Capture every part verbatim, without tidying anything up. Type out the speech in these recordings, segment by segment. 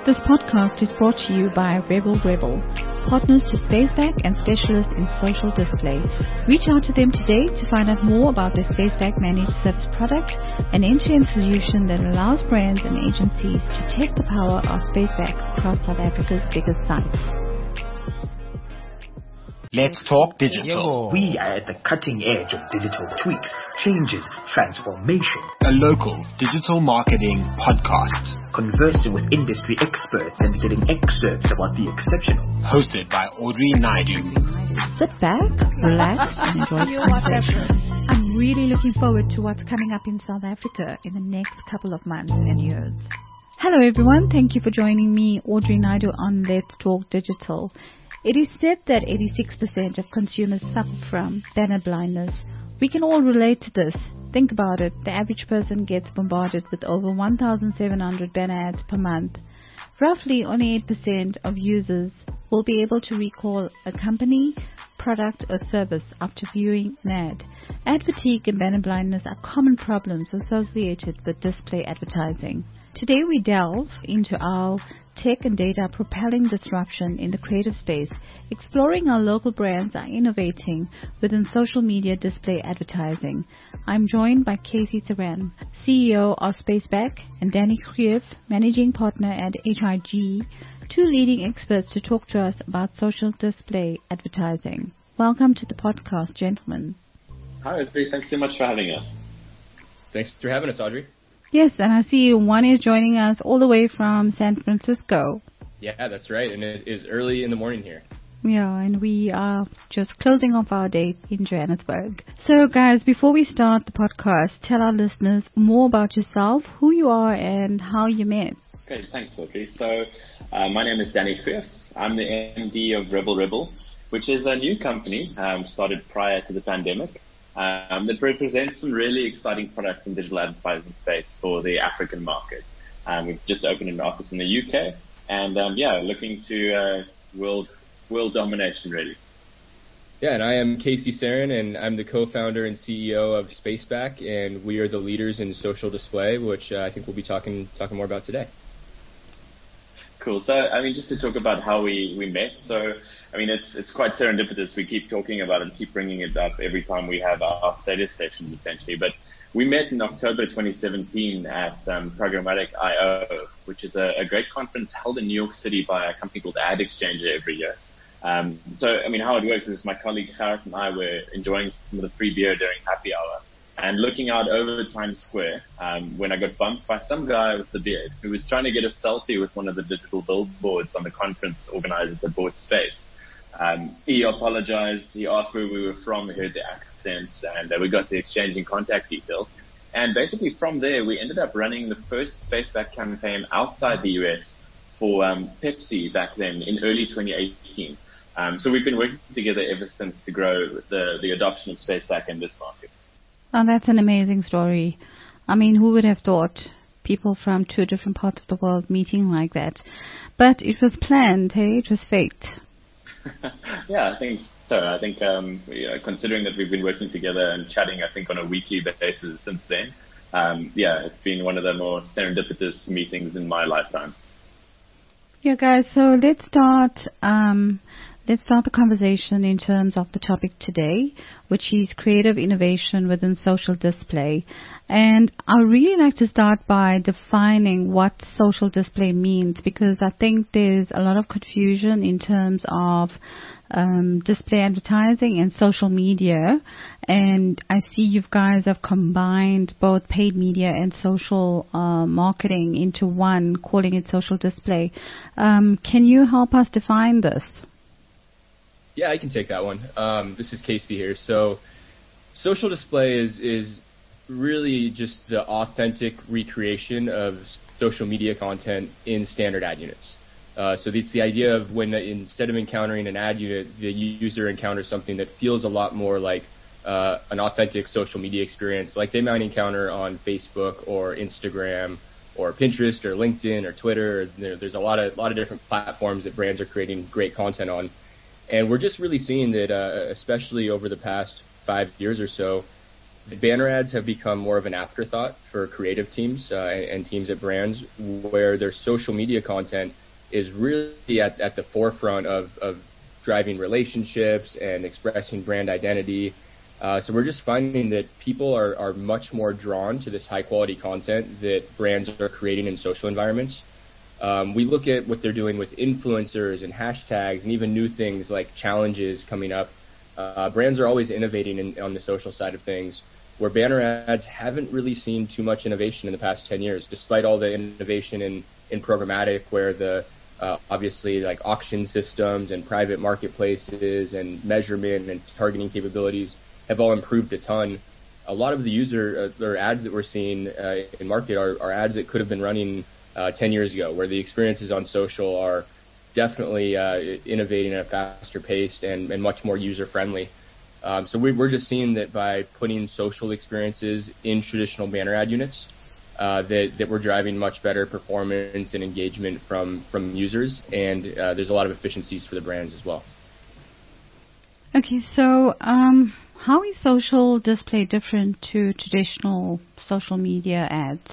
This podcast is brought to you by Rebel Rebel, partners to Spaceback and specialists in social display. Reach out to them today to find out more about their Spaceback Managed Service product, an end-to-end solution that allows brands and agencies to take the power of Spaceback across South Africa's biggest sites. Let's talk digital. Yo. We are at the cutting edge of digital tweaks, changes, transformation. A local digital marketing podcast. Conversing with industry experts and getting excerpts about the exceptional. Hosted by Audrey Naidu. Sit back, relax, and enjoy the conversation. I'm really looking forward to what's coming up in South Africa in the next couple of months and years. Hello everyone, thank you for joining me, Audrey Naidu, on Let's Talk Digital. It is said that eighty-six percent of consumers suffer from banner blindness. We can all relate to this. Think about it. The average person gets bombarded with over one thousand seven hundred banner ads per month. Roughly only eight percent of users will be able to recall a company, product or service after viewing an ad. Ad fatigue and banner blindness are common problems associated with display advertising. Today we delve into our tech and data propelling disruption in the creative space, exploring how local brands are innovating within social media display advertising. I'm joined by Casey Saran, C E O of Spaceback, and Danny Krief, Managing Partner at H I G, two leading experts to talk to us about social display advertising. Welcome to the podcast, gentlemen. Hi, Audrey. Thanks so much for having us. Thanks for having us, Audrey. Yes, and I see one is joining us all the way from San Francisco. Yeah, that's right, and it is early in the morning here. Yeah, and we are just closing off our day in Johannesburg. So, guys, before we start the podcast, tell our listeners more about yourself, who you are, and how you met. Okay, thanks, Audrey. So, uh, my name is Danny Krief. I'm the M D of Rebel Rebel, which is a new company um, started prior to the pandemic. Um, that represents some really exciting products in digital advertising space for the African market. Um, we've just opened an office in the U K, and um, yeah, looking to uh, world world domination really. Yeah, and I am Casey Saran, and I'm the co-founder and C E O of Spaceback, and we are the leaders in social display, which uh, I think we'll be talking talking more about today. Cool. So, I mean, just to talk about how we, we met. So, I mean, it's it's quite serendipitous. We keep talking about it and keep bringing it up every time we have our, our status sessions, essentially. But we met in October twenty seventeen at um, Programmatic I O, which is a, a great conference held in New York City by a company called Ad Exchanger every year. Um, so, I mean, how it worked was my colleague Gareth and I were enjoying some of the free beer during happy hour and looking out over Times Square um, when I got bumped by some guy with the beard who was trying to get a selfie with one of the digital billboards on the conference organizers that bought space. Um, he apologized. He asked where we were from. We heard the accents, and uh, we got to exchanging contact details. And basically from there, we ended up running the first Spaceback campaign outside the U S for um, Pepsi back then in early twenty eighteen. Um, so we've been working together ever since to grow the, the adoption of Spaceback in this market. Oh, that's an amazing story. I mean, who would have thought people from two different parts of the world meeting like that? But it was planned, hey? It was fate. Yeah, I think so. I think um, you know, considering that we've been working together and chatting, I think, on a weekly basis since then, um, yeah, it's been one of the more serendipitous meetings in my lifetime. Yeah, guys, so let's start... Um, Let's start the conversation in terms of the topic today, which is creative innovation within social display. And I really like to start by defining what social display means, because I think there's a lot of confusion in terms of um, display advertising and social media. And I see you guys have combined both paid media and social uh, marketing into one, calling it social display. Um, can you help us define this? Yeah, I can take that one. Um, this is Casey here. So social display is, is really just the authentic recreation of social media content in standard ad units. Uh, so it's the idea of when uh, instead of encountering an ad unit, the user encounters something that feels a lot more like uh, an authentic social media experience, like they might encounter on Facebook or Instagram or Pinterest or LinkedIn or Twitter. There, there's a lot of, lot of different platforms that brands are creating great content on. And we're just really seeing that, uh, especially over the past five years or so, banner ads have become more of an afterthought for creative teams uh, and, and teams at brands, where their social media content is really at, at the forefront of, of driving relationships and expressing brand identity. Uh, so we're just finding that people are, are much more drawn to this high-quality content that brands are creating in social environments. Um, we look at what they're doing with influencers and hashtags and even new things like challenges coming up. Uh, brands are always innovating in, on the social side of things, where banner ads haven't really seen too much innovation in the past ten years, despite all the innovation in, in programmatic, where the uh, obviously like auction systems and private marketplaces and measurement and targeting capabilities have all improved a ton. A lot of the user uh, or ads that we're seeing uh, in market are, are ads that could have been running uh, ten years ago, where the experiences on social are definitely uh, innovating at a faster pace and, and much more user-friendly. Um, so we, we're just seeing that by putting social experiences in traditional banner ad units, uh, that, that we're driving much better performance and engagement from, from users, and uh, there's a lot of efficiencies for the brands as well. Okay, so um, how is social display different to traditional social media ads?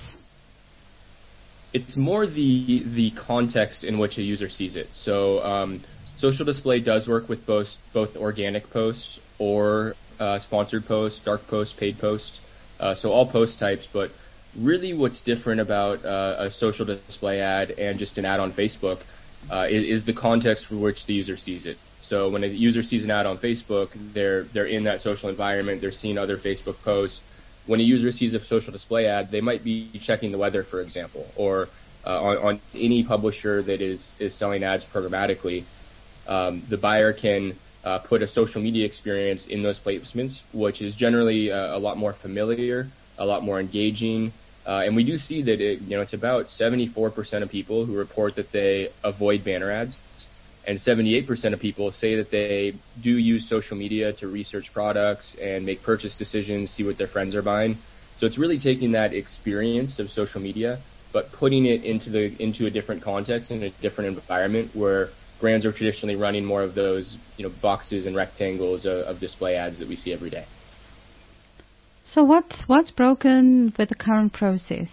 It's more the the context in which a user sees it. So um, social display does work with both both organic posts or uh, sponsored posts, dark posts, paid posts. Uh, so all post types. But really, what's different about uh, a social display ad and just an ad on Facebook uh, is, is the context for which the user sees it. So when a user sees an ad on Facebook, they're they're in that social environment. They're seeing other Facebook posts. When a user sees a social display ad, they might be checking the weather, for example, or uh, on, on any publisher that is, is selling ads programmatically. Um, the buyer can uh, put a social media experience in those placements, which is generally uh, a lot more familiar, a lot more engaging. Uh, and we do see that it, you know, it's about seventy-four percent of people who report that they avoid banner ads, and seventy-eight percent of people say that they do use social media to research products and make purchase decisions, see what their friends are buying. So it's really taking that experience of social media, but putting it into the into a different context and a different environment where brands are traditionally running more of those, you know, boxes and rectangles of, of display ads that we see every day. So what's what's broken with the current process?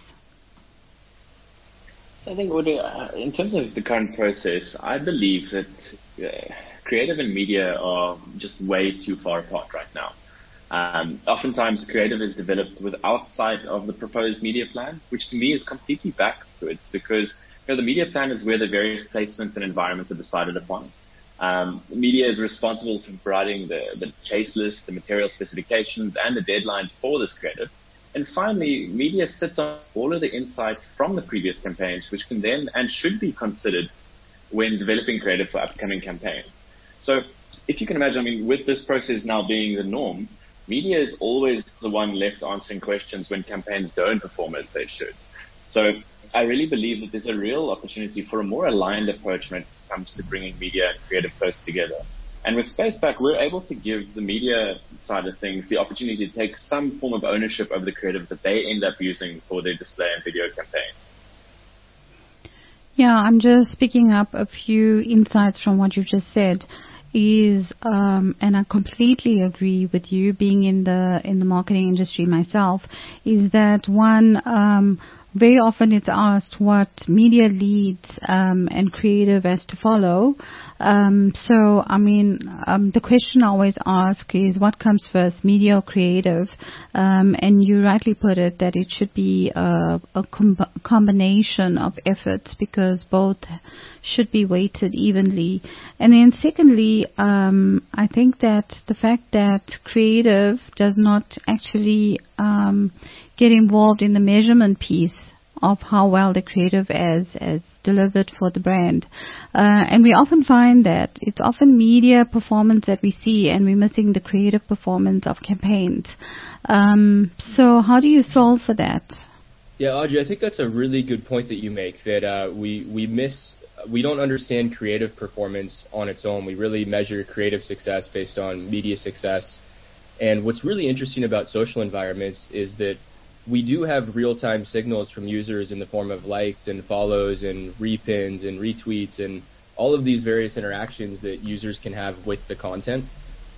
I think what, uh, in terms of the current process, I believe that uh, creative and media are just way too far apart right now. Um, oftentimes, creative is developed with outside of the proposed media plan, which to me is completely backwards because you know, the media plan is where the various placements and environments are decided upon. Um, media is responsible for providing the, the chase list, the material specifications, and the deadlines for this creative. And finally, media sits on all of the insights from the previous campaigns, which can then and should be considered when developing creative for upcoming campaigns. So if you can imagine, I mean, with this process now being the norm, media is always the one left answering questions when campaigns don't perform as they should. So I really believe that there's a real opportunity for a more aligned approach when it comes to bringing media and creative close together. And with Spacepack, we're able to give the media side of things the opportunity to take some form of ownership over the creative that they end up using for their display and video campaigns. Yeah, I'm just picking up a few insights from what you just said. Is um, and I completely agree with you, being in the in the marketing industry myself, is that one, um, very often it's asked what media leads um, and creative has to follow. Um, so, I mean, um, the question I always ask is what comes first, media or creative? Um, and you rightly put it that it should be a, a com- combination of efforts because both should be weighted evenly. And then secondly, um, I think that the fact that creative does not actually um, get involved in the measurement piece of how well the creative is, is delivered for the brand. Uh, and we often find that it's often media performance that we see and we're missing the creative performance of campaigns. Um, so how do you solve for that? Yeah, Audrey, I think that's a really good point that you make, that uh, we, we miss, we don't understand creative performance on its own. We really measure creative success based on media success. And what's really interesting about social environments is that we do have real-time signals from users in the form of likes and follows and repins and retweets and all of these various interactions that users can have with the content.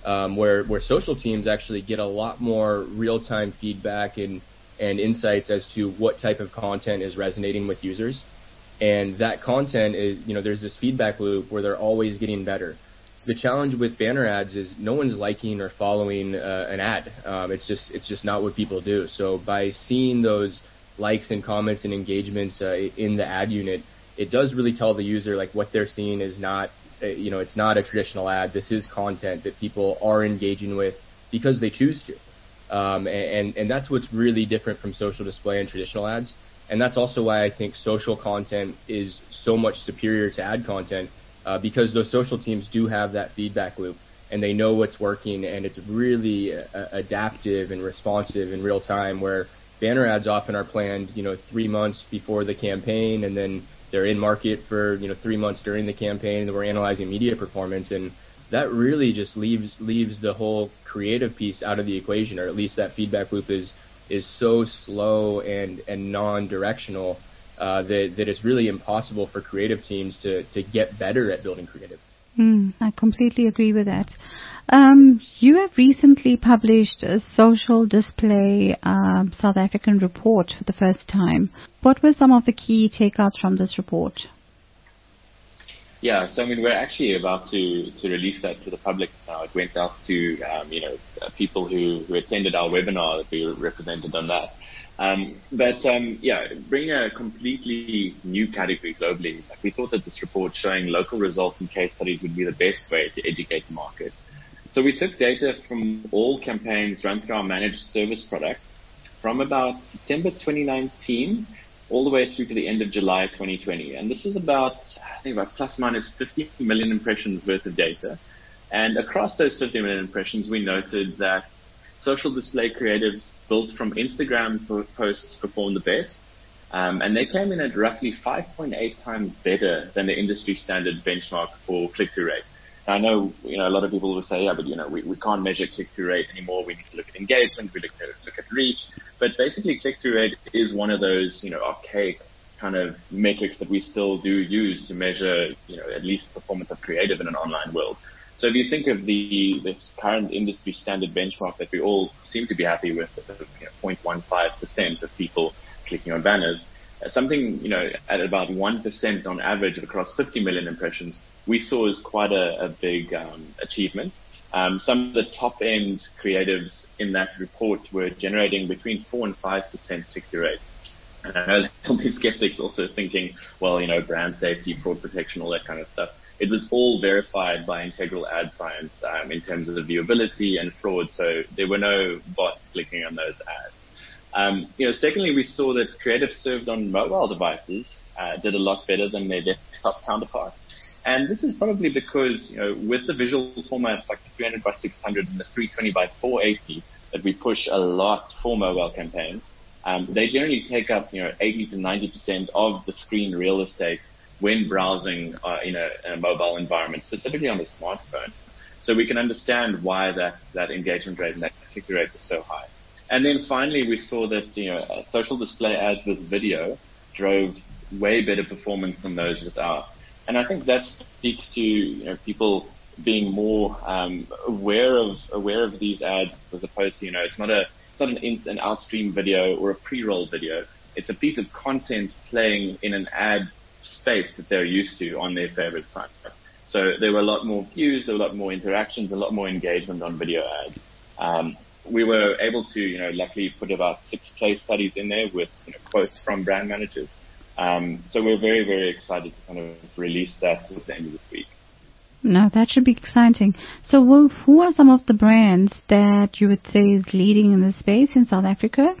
um, where where social teams actually get a lot more real-time feedback and and insights as to what type of content is resonating with users. And that content is, you know, there's this feedback loop where they're always getting better. The challenge with banner ads is no one's liking or following uh, an ad. Um, it's just it's just not what people do. So by seeing those likes and comments and engagements uh, in the ad unit, it does really tell the user like what they're seeing is not, uh, you know, it's not a traditional ad. This is content that people are engaging with because they choose to. Um, and, and that's what's really different from social display and traditional ads. And that's also why I think social content is so much superior to ad content, uh, because those social teams do have that feedback loop and they know what's working, and it's really uh, adaptive and responsive in real time, where banner ads often are planned, you know, three months before the campaign, and then they're in market for, you know, three months during the campaign, and we're analyzing media performance. And that really just leaves leaves the whole creative piece out of the equation, or at least that feedback loop is is so slow and, and non-directional uh, that, that it's really impossible for creative teams to, to get better at building creative. Mm, I completely agree with that. Um, you have recently published a social display um, South African report for the first time. What were some of the key takeouts from this report? Yeah, so I mean, we're actually about to, to release that to the public now. It went out to, um, you know, people who, who attended our webinar that we represented on that. Um, but, um, yeah, bringing a completely new category globally, we thought that this report showing local results and case studies would be the best way to educate the market. So we took data from all campaigns run through our managed service product from about September twenty nineteen all the way through to the end of July twenty twenty. And this is about, I think about plus minus fifty million impressions worth of data. And across those fifty million impressions, we noted that social display creatives built from Instagram posts performed the best. Um, and they came in at roughly five point eight times better than the industry standard benchmark for click-through rate. I know, you know, a lot of people will say, yeah, but, you know, we, we can't measure click-through rate anymore. We need to look at engagement. We look at, look at reach. But basically, click-through rate is one of those, you know, archaic kind of metrics that we still do use to measure, you know, at least performance of creative in an online world. So if you think of the this current industry standard benchmark that we all seem to be happy with, you know, zero point one five percent of people clicking on banners, uh, something, you know, at about one percent on average across fifty million impressions, we saw as quite a, a big um, achievement. Um, some of the top-end creatives in that report were generating between four and five percent click-through rate. And I know there'll be skeptics also thinking, well, you know, brand safety, fraud protection, all that kind of stuff. It was all verified by Integral Ad Science um, in terms of the viewability and fraud, so there were no bots clicking on those ads. Um, you know, secondly, we saw that creatives served on mobile devices uh, did a lot better than their desktop counterparts. And this is probably because, you know, with the visual formats like the three hundred by six hundred and the three twenty by four eighty that we push a lot for mobile campaigns, um, they generally take up, you know, eighty to ninety percent of the screen real estate when browsing uh, in, a, in a mobile environment, specifically on the smartphone. So we can understand why that, that engagement rate and that click-through rate was so high. And then finally, we saw that, you know, uh, social display ads with video drove way better performance than those without. And I think that speaks to, you know, people being more um, aware of aware of these ads, as opposed to, you know, it's not a it's not an, in, an outstream video or a pre-roll video. It's a piece of content playing in an ad space that they're used to on their favorite site. So there were a lot more views, there were a lot more interactions, a lot more engagement on video ads. Um, we were able to, you know, luckily put about six case studies in there with, you know, quotes from brand managers. Um, so we're very, very excited to kind of release that towards the end of this week. No, that should be exciting. So well, who are some of the brands that you would say is leading in this space in South Africa?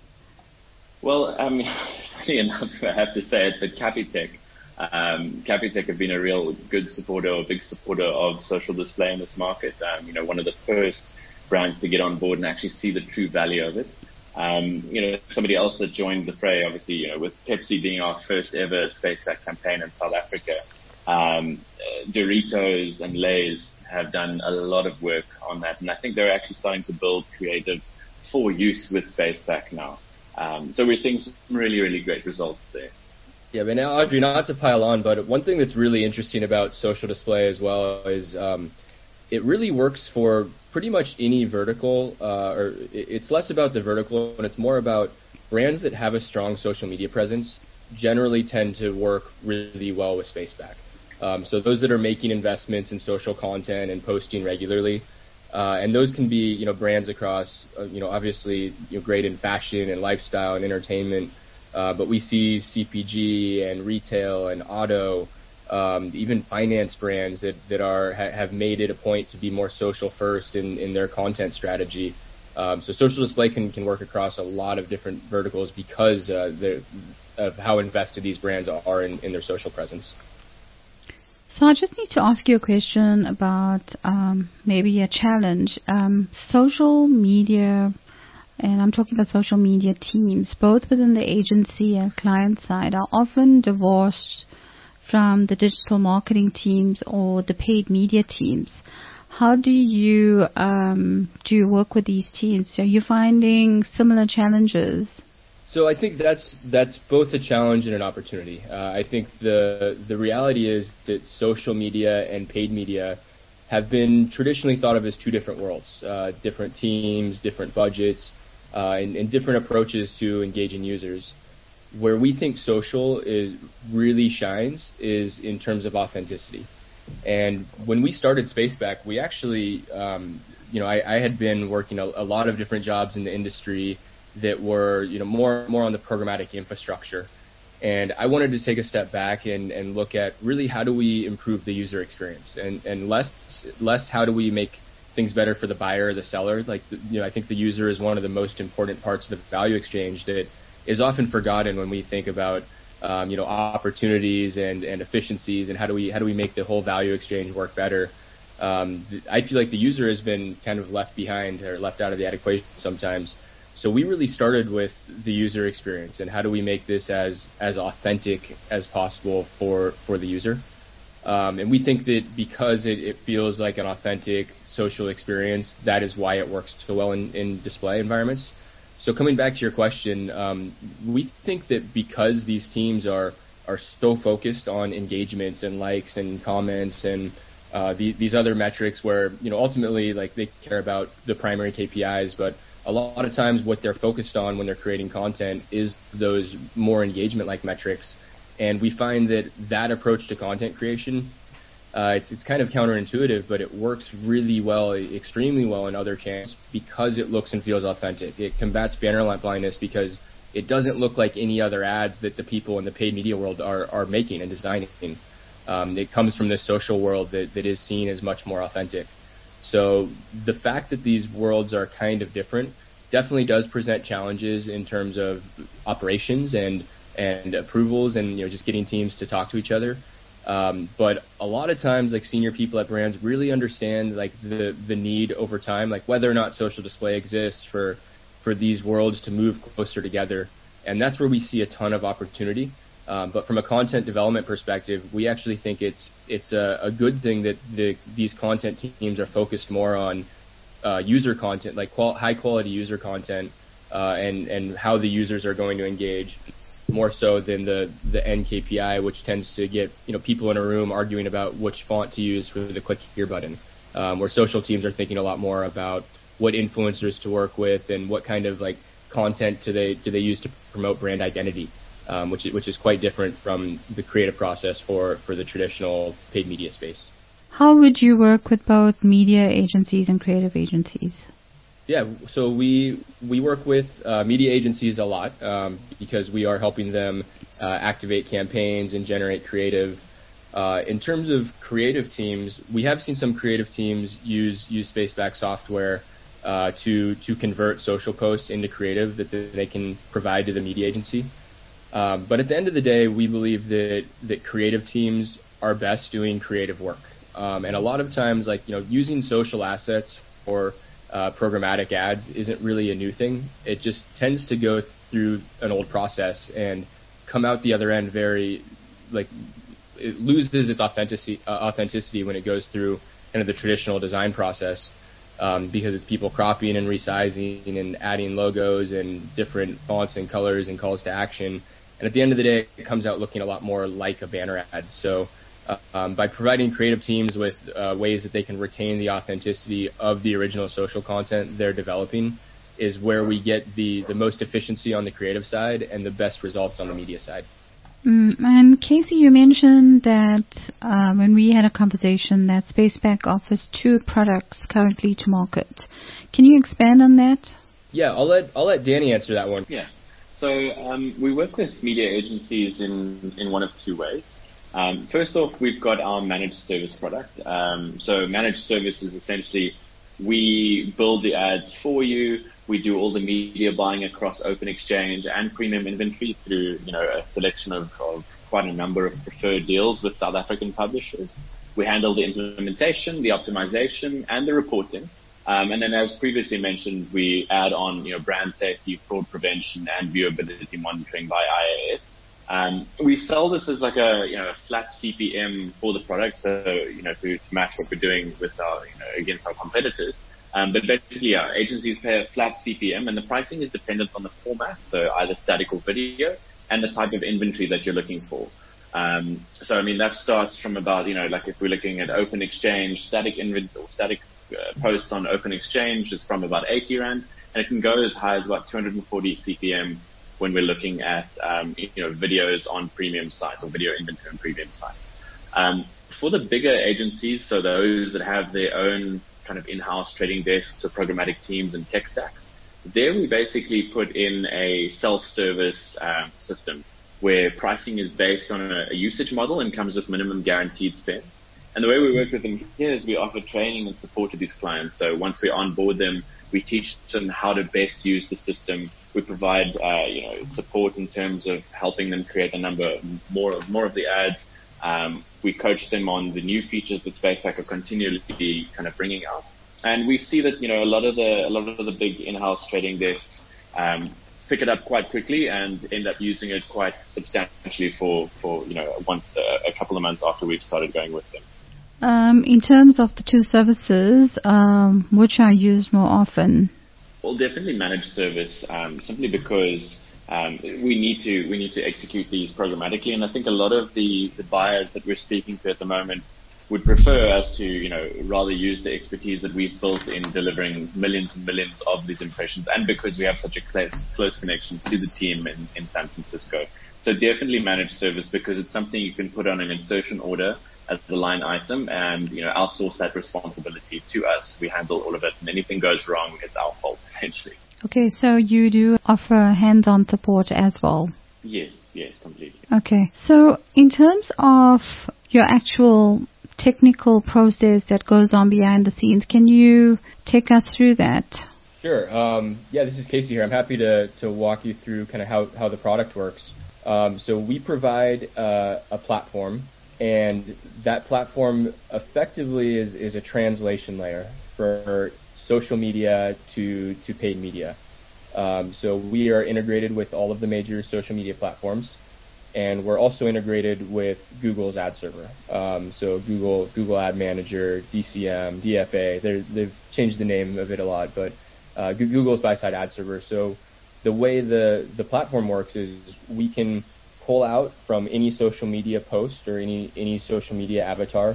Well, um, funny enough, I have to say it, but Capitec, um, Capitec have been a real good supporter, or big supporter of social display in this market. Um, you know, one of the first brands to get on board and actually see the true value of it. Um, you know, somebody else that joined the fray, obviously, you know, with Pepsi being our first ever SpaceBack campaign in South Africa, um, uh, Doritos and Lay's have done a lot of work on that. And I think they're actually starting to build creative for use with SpaceBack now. Um, so we're seeing some really, really great results there. Yeah, but now, Audrey, not to pile on, but one thing that's really interesting about social display as well is um, it really works for pretty much any vertical, uh, or it's less about the vertical and it's more about brands that have a strong social media presence generally tend to work really well with Spaceback. Um, so those that are making investments in social content and posting regularly, uh, and those can be, you know, brands across, uh, you know, obviously, you know, great in fashion and lifestyle and entertainment, uh, but we see C P G and retail and auto, um, even finance brands that, that are ha- have made it a point to be more social first in, in their content strategy. Um, so social display can, can work across a lot of different verticals because uh, of how invested these brands are in, in their social presence. So I just need to ask you a question about um, maybe a challenge. Um, social media, and I'm talking about social media teams, both within the agency and client side, are often divorced from the digital marketing teams or the paid media teams. How do you um, do you work with these teams? Are you finding similar challenges? So I think that's that's both a challenge and an opportunity. Uh, I think the the reality is that social media and paid media have been traditionally thought of as two different worlds, uh, different teams, different budgets, uh, and, and different approaches to engaging users. Where we think social is really shines is in terms of authenticity. And when we started Spaceback, we actually, um, you know, I, I had been working a, a lot of different jobs in the industry that were, you know, more more on the programmatic infrastructure. And I wanted to take a step back and, and look at really how do we improve the user experience, and, and less less how do we make things better for the buyer or the seller. Like, you know, I think the user is one of the most important parts of the value exchange that is often forgotten when we think about Um, you know, opportunities and, and efficiencies, and how do we how do we make the whole value exchange work better? Um, th- I feel like the user has been kind of left behind or left out of the equation sometimes. So we really started with the user experience and how do we make this as as authentic as possible for for the user. Um, and we think that because it, it feels like an authentic social experience, that is why it works so well in, in display environments. So coming back to your question, um, we think that because these teams are are so focused on engagements and likes and comments and uh, the, these other metrics, where, you know, ultimately, like, they care about the primary K P Is, but a lot of times what they're focused on when they're creating content is those more engagement-like metrics. And we find that that approach to content creation, Uh, it's it's kind of counterintuitive, but it works really well, extremely well in other channels because it looks and feels authentic. It combats banner blindness because it doesn't look like any other ads that the people in the paid media world are, are making and designing. Um, it comes from this social world that, that is seen as much more authentic. So the fact that these worlds are kind of different definitely does present challenges in terms of operations and and approvals and, you know, just getting teams to talk to each other. Um, but a lot of times, like, senior people at brands really understand, like, the, the need over time, like whether or not social display exists for for these worlds to move closer together. And that's where we see a ton of opportunity. Um, but from a content development perspective, we actually think it's it's a, a good thing that the, these content teams are focused more on uh, user content, like qual- high quality user content, uh, and and how the users are going to engage, more so than the the end K P I, which tends to get, you know, people in a room arguing about which font to use for the click here button. Um, where social teams are thinking a lot more about what influencers to work with and what kind of, like, content do they do they use to promote brand identity. Um, which, which is quite different from the creative process for, for the traditional paid media space. How would you work with both media agencies and creative agencies? Yeah, so we we work with uh, media agencies a lot um, because we are helping them uh, activate campaigns and generate creative. Uh, in terms of creative teams, we have seen some creative teams use use Spaceback software uh, to to convert social posts into creative that they can provide to the media agency. Um, but at the end of the day, we believe that, that creative teams are best doing creative work. Um, and a lot of times, like, you know, using social assets for uh, programmatic ads isn't really a new thing. It just tends to go through an old process and come out the other end very, like, it loses its authenticity, uh, authenticity when it goes through kind of the traditional design process. Um, because it's people copying and resizing and adding logos and different fonts and colors and calls to action. And at the end of the day, it comes out looking a lot more like a banner ad. So Uh, um, by providing creative teams with uh, ways that they can retain the authenticity of the original social content they're developing is where we get the, the most efficiency on the creative side and the best results on the media side. Mm, and Casey, you mentioned that uh, when we had a conversation that Spaceback offers two products currently to market. Can you expand on that? Yeah, I'll let I'll let Danny answer that one. Yeah. So um, we work with media agencies in, in one of two ways. Um, first off, we've got our managed service product. Um, so managed service is essentially we build the ads for you. We do all the media buying across Open Exchange and premium inventory through, you know, a selection of, of quite a number of preferred deals with South African publishers. We handle the implementation, the optimization, and the reporting. Um, and then, as previously mentioned, we add on, you know, brand safety, fraud prevention, and viewability monitoring by I A S. Um, we sell this as like a, you know, a flat C P M for the product, so, you know, to, to match what we're doing with our, you know, against our competitors. Um, but basically, yeah, agencies pay a flat C P M, and the pricing is dependent on the format, so either static or video, and the type of inventory that you're looking for. Um, so, I mean, that starts from about, you know, like if we're looking at Open Exchange, static inventory or static uh, posts on Open Exchange is from about eighty rand, and it can go as high as about two hundred forty C P M when we're looking at, um, you know, videos on premium sites or video inventory on premium sites. Um, for the bigger agencies, so those that have their own kind of in-house trading desks or programmatic teams and tech stacks, there we basically put in a self-service um, system where pricing is based on a, a usage model and comes with minimum guaranteed spends. And the way we work with them here is we offer training and support to these clients. So once we onboard them, we teach them how to best use the system. We provide, uh, you know, support in terms of helping them create a number more of more of the ads. Um, we coach them on the new features that Spaceback are continually kind of bringing out. And we see that, you know, a lot of the a lot of the big in-house trading desks um, pick it up quite quickly and end up using it quite substantially for, for you know, once uh, a couple of months after we've started going with them. Um, in terms of the two services, um, which are used more often? Well, definitely managed service, um, simply because um, we need to we need to execute these programmatically, and I think a lot of the, the buyers that we're speaking to at the moment would prefer us to, you know, rather use the expertise that we've built in delivering millions and millions of these impressions, and because we have such a close close connection to the team in, in San Francisco. So definitely managed service, because it's something you can put on an insertion order as the line item and, you know, outsource that responsibility to us. We handle all of it, and anything goes wrong, it's our fault, essentially. Okay, so you do offer hands-on support as well? Yes, yes, completely. Okay, so in terms of your actual technical process that goes on behind the scenes, can you take us through that? Sure. Um, yeah, this is Casey here. I'm happy to, to walk you through kind of how, how the product works. Um, so we provide uh, a platform, and that platform effectively is, is a translation layer for social media to, to paid media. Um, so we are integrated with all of the major social media platforms, and we're also integrated with Google's ad server. Um, so Google, Google Ad Manager, D C M, D F A, they've changed the name of it a lot, but uh, Google's buy-side ad server. So the way the, the platform works is we can pull out from any social media post or any, any social media avatar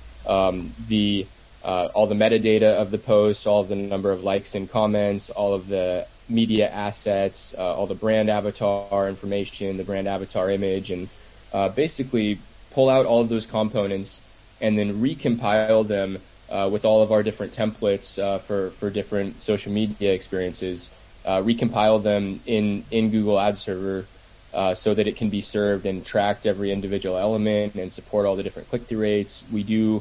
um, the uh, all the metadata of the post, all of the number of likes and comments, all of the media assets, uh, all the brand avatar information, the brand avatar image, and uh, basically pull out all of those components and then recompile them uh, with all of our different templates uh, for, for different social media experiences, uh, recompile them in, in Google Ad Server uh, so that it can be served and tracked every individual element and support all the different click-through rates. We do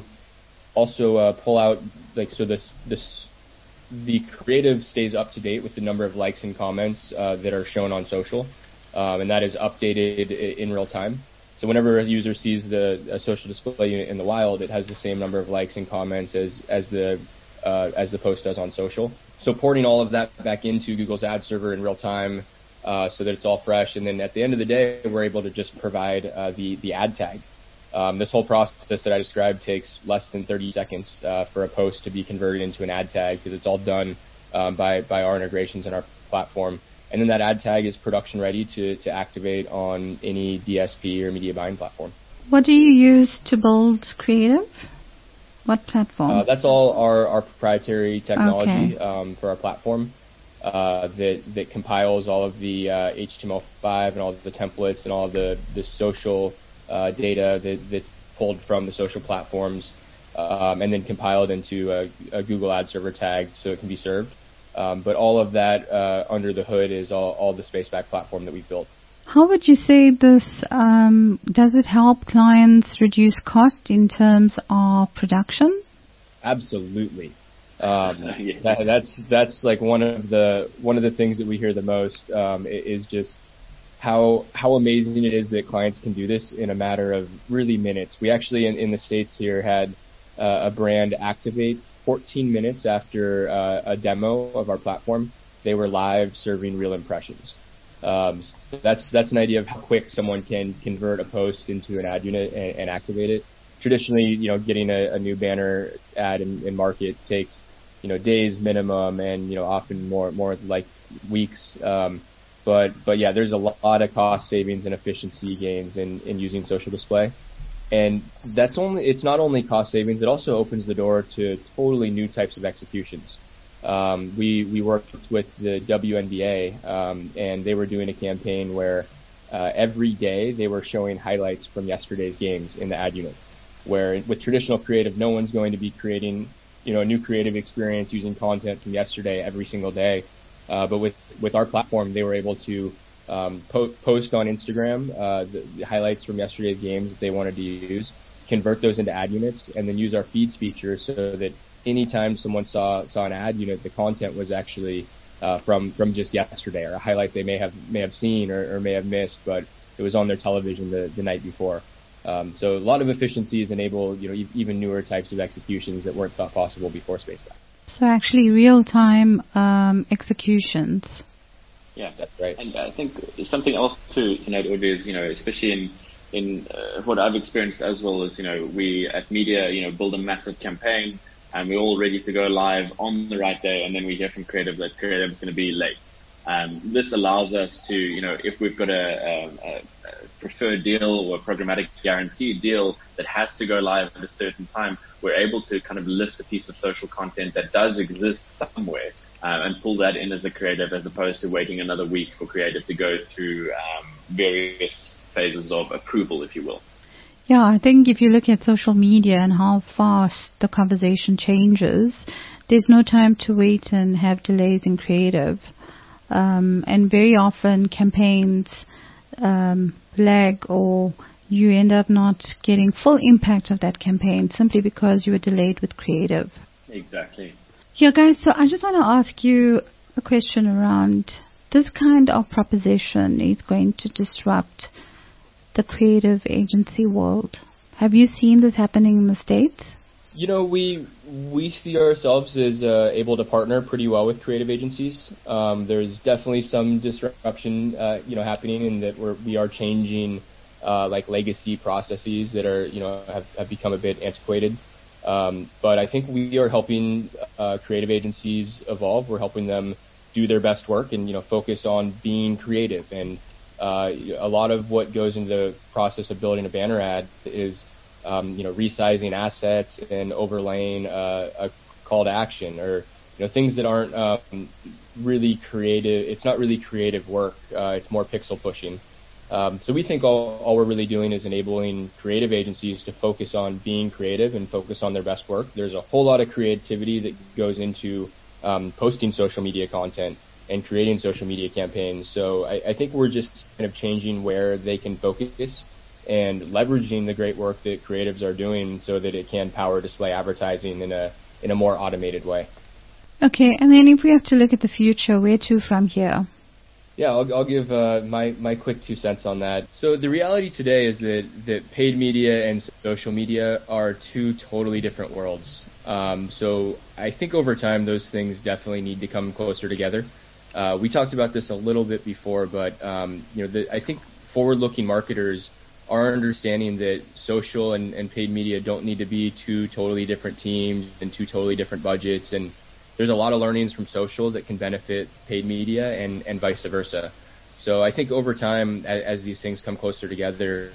also uh, pull out, like, so this, this the creative stays up to date with the number of likes and comments uh, that are shown on social, um, and that is updated in real time. So whenever a user sees the a social display unit in the wild, it has the same number of likes and comments as as the uh, as the post does on social. So porting all of that back into Google's ad server in real time, uh, so that it's all fresh, and then at the end of the day, we're able to just provide uh, the the ad tag. Um, this whole process that I described takes less than thirty seconds uh, for a post to be converted into an ad tag, because it's all done um, by, by our integrations in our platform. And then that ad tag is production ready to, to activate on any D S P or media buying platform. What do you use to build Creative? What platform? Uh, that's all our, our proprietary technology okay. um, for our platform uh, that that compiles all of the uh, H T M L five and all of the templates and all of the, the social uh, data that, that's pulled from the social platforms um, and then compiled into a, a Google Ad Server tag so it can be served. Um, but all of that uh, under the hood is all, all the Spaceback platform that we've built. How would you say this, um, does it help clients reduce cost in terms of production? Absolutely. Um, that, that's that's like one of the one of the things that we hear the most um, is just how how amazing it is that clients can do this in a matter of really minutes. We actually in, in the States here had uh, a brand activate fourteen minutes after uh, a demo of our platform. They were live serving real impressions. Um, so that's that's an idea of how quick someone can convert a post into an ad unit and, and activate it. Traditionally, you know, getting a, a new banner ad in, in market takes, you know, days minimum, and you know, often more more like weeks. Um, but but yeah, there's a lot of cost savings and efficiency gains in, in using social display, and that's only it's not only cost savings. It also opens the door to totally new types of executions. Um, we, we worked with the W N B A, um, and they were doing a campaign where uh, every day they were showing highlights from yesterday's games in the ad unit, where with traditional creative, no one's going to be creating, you know, a new creative experience using content from yesterday every single day. Uh, but with, with our platform, they were able to um, po- post on Instagram uh, the, the highlights from yesterday's games that they wanted to use, convert those into ad units, and then use our feeds feature so that anytime someone saw saw an ad unit, the content was actually uh, from from just yesterday, or a highlight they may have may have seen or, or may have missed, but it was on their television the, the night before. Um, so a lot of efficiencies enable, you know, e- even newer types of executions that weren't thought possible before Spaceback. So actually, real-time um, executions. Yeah, that's right. And I think something else to, to note, Audrey, is, you know, especially in in uh, what I've experienced as well, is, you know, we at media, you know, build a massive campaign, and we're all ready to go live on the right day, and then we hear from creative that creative is going to be late. Um, this allows us to, you know, if we've got a, a, a preferred deal or a programmatic guaranteed deal that has to go live at a certain time, we're able to kind of lift a piece of social content that does exist somewhere uh, and pull that in as a creative, as opposed to waiting another week for creative to go through um, various phases of approval, if you will. Yeah, I think if you look at social media and how fast the conversation changes, there's no time to wait and have delays in creative. Um, and very often campaigns um, lag, or you end up not getting full impact of that campaign simply because you were delayed with creative. Exactly. Yeah, guys, so I just want to ask you a question around this kind of proposition is going to disrupt the creative agency world. Have you seen this happening in the States? You know, we we see ourselves as uh, able to partner pretty well with creative agencies. Um, there's definitely some disruption, uh, you know, happening in that we're, we are changing uh, like legacy processes that are, you know, have, have become a bit antiquated. Um, but I think we are helping uh, creative agencies evolve. We're helping them do their best work and, you know, focus on being creative. And uh, a lot of what goes into the process of building a banner ad is Um, you know, resizing assets and overlaying uh, a call to action, or you know, things that aren't um, really creative. It's not really creative work. Uh, it's more pixel pushing. Um, so we think all, all we're really doing is enabling creative agencies to focus on being creative and focus on their best work. There's a whole lot of creativity that goes into um, posting social media content and creating social media campaigns. So I, I think we're just kind of changing where they can focus and leveraging the great work that creatives are doing so that it can power display advertising in a in a more automated way. Okay, and then if we have to look at the future, where to from here? Yeah, I'll, I'll give uh, my, my quick two cents on that. So the reality today is that, that paid media and social media are two totally different worlds. Um, so I think over time those things definitely need to come closer together. Uh, we talked about this a little bit before, but um, you know, the, I think forward-looking marketers are understanding that social and, and paid media don't need to be two totally different teams and two totally different budgets. And there's a lot of learnings from social that can benefit paid media and, and vice versa. So I think over time, as, as these things come closer together,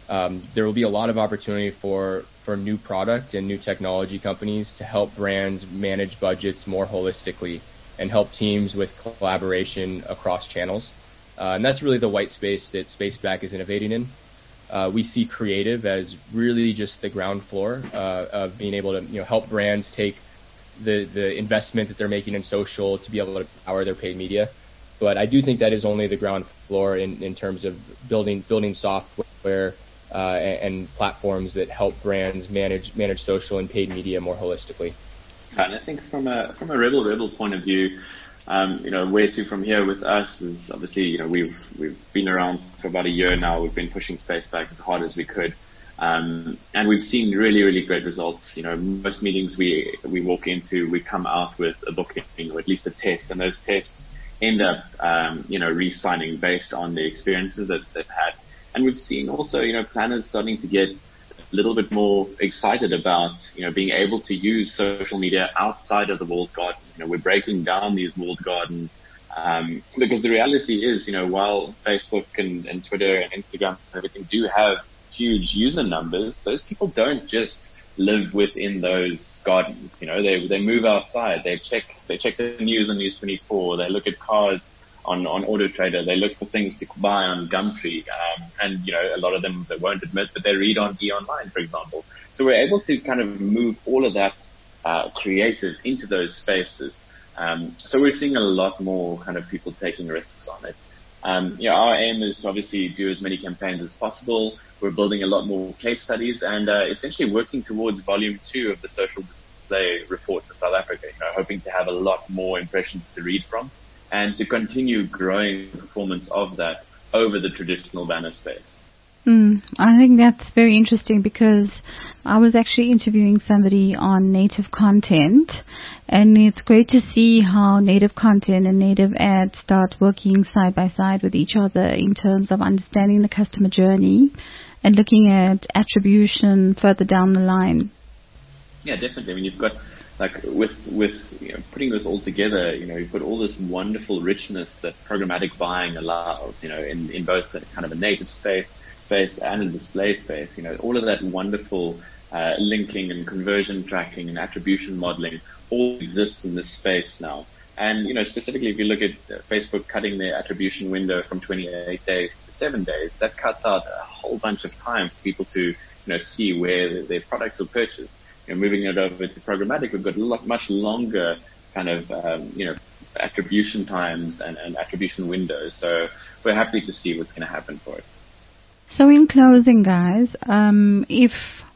Um, there will be a lot of opportunity for, for new product and new technology companies to help brands manage budgets more holistically and help teams with collaboration across channels. Uh, and that's really the white space that Spaceback is innovating in. Uh, we see creative as really just the ground floor uh, of being able to you know, help brands take the, the investment that they're making in social to be able to power their paid media. But I do think that is only the ground floor in, in terms of building building software Uh, and, and platforms that help brands manage manage social and paid media more holistically. And I think from a from a Rebel Rebel point of view, um, you know, where to from here with us is obviously, you know, we've we've been around for about a year now. We've been pushing Spaceback as hard as we could, um, and we've seen really really great results. You know, most meetings we we walk into, we come out with a booking or at least a test, and those tests end up, um, you know, re-signing based on the experiences that they've had. And we've seen also, you know, planners starting to get a little bit more excited about, you know, being able to use social media outside of the walled garden. You know, we're breaking down these walled gardens um, because the reality is, you know, while Facebook and, and Twitter and Instagram and everything do have huge user numbers, those people don't just live within those gardens. You know, they they move outside. They check they check the news on News twenty-four. They look at cars on, on Auto Trader. They look for things to buy on Gumtree. Um, and, you know, a lot of them, they won't admit, but they read on E! Online, for example. So we're able to kind of move all of that uh, creative into those spaces. Um, so we're seeing a lot more kind of people taking risks on it. Um, you know, our aim is to obviously do as many campaigns as possible. We're building a lot more case studies and uh, essentially working towards volume two of the social display report for South Africa, you know, hoping to have a lot more impressions to read from, and to continue growing the performance of that over the traditional banner space. Mm, I think that's very interesting because I was actually interviewing somebody on native content, and it's great to see how native content and native ads start working side by side with each other in terms of understanding the customer journey and looking at attribution further down the line. Yeah, definitely. I mean, you've got Like with with you know, putting this all together, you know, you've got all this wonderful richness that programmatic buying allows, you know, in, in both the kind of a native space, space and a display space. You know, all of that wonderful uh, linking and conversion tracking and attribution modeling all exists in this space now. And, you know, specifically if you look at Facebook cutting their attribution window from twenty-eight days to seven days, that cuts out a whole bunch of time for people to, you know, see where their products are purchased. You know, moving it over to programmatic, we've got a lot, much longer kind of, um, you know, attribution times and, and attribution windows. So we're happy to see what's going to happen for it. So in closing, guys, um, if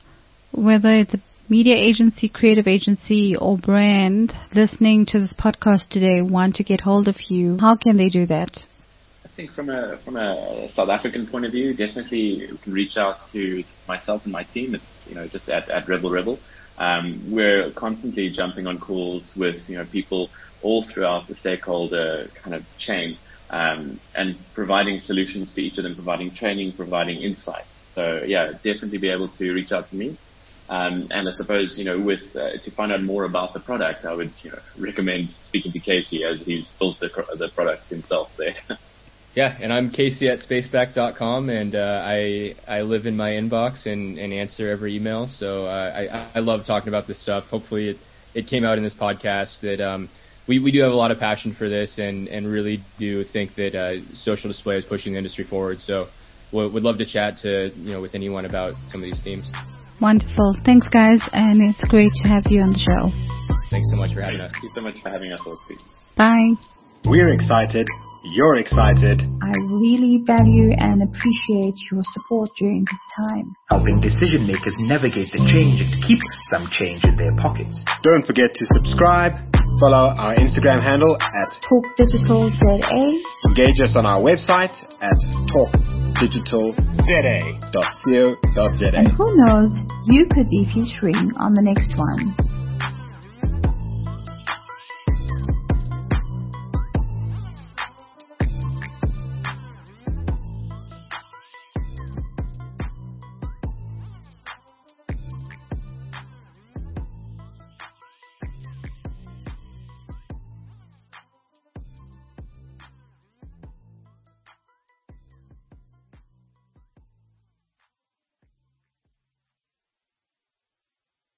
whether it's a media agency, creative agency, or brand listening to this podcast today want to get hold of you, how can they do that? I think from a from a South African point of view, definitely you can reach out to myself and my team. It's, you know, just at, at Rebel Rebel. Um, we're constantly jumping on calls with, you know, people all throughout the stakeholder kind of chain, um, and providing solutions to each of them, providing training, providing insights. So yeah, definitely be able to reach out to me. Um, and I suppose, you know, with uh, to find out more about the product, I would, you know, recommend speaking to Casey as he's built the, the product himself there. Yeah, and I'm Casey at spaceback dot com, and uh, I I live in my inbox and, and answer every email. So uh, I I love talking about this stuff. Hopefully it, it came out in this podcast that um we, we do have a lot of passion for this and, and really do think that uh, social display is pushing the industry forward. So we'll, we'd love to chat to you know with anyone about some of these themes. Wonderful. Thanks, guys, and it's great to have you on the show. Thanks so much for having us. Thank you so much for having us, Orphy. Bye. We're excited. You're excited. I really value and appreciate your support during this time. Helping decision makers navigate the change and to keep some change in their pockets. Don't forget to subscribe, follow our Instagram handle at Talk Digital Z A. engage us on our website at talk digital z a dot co dot z a. And who knows, you could be featuring on the next one.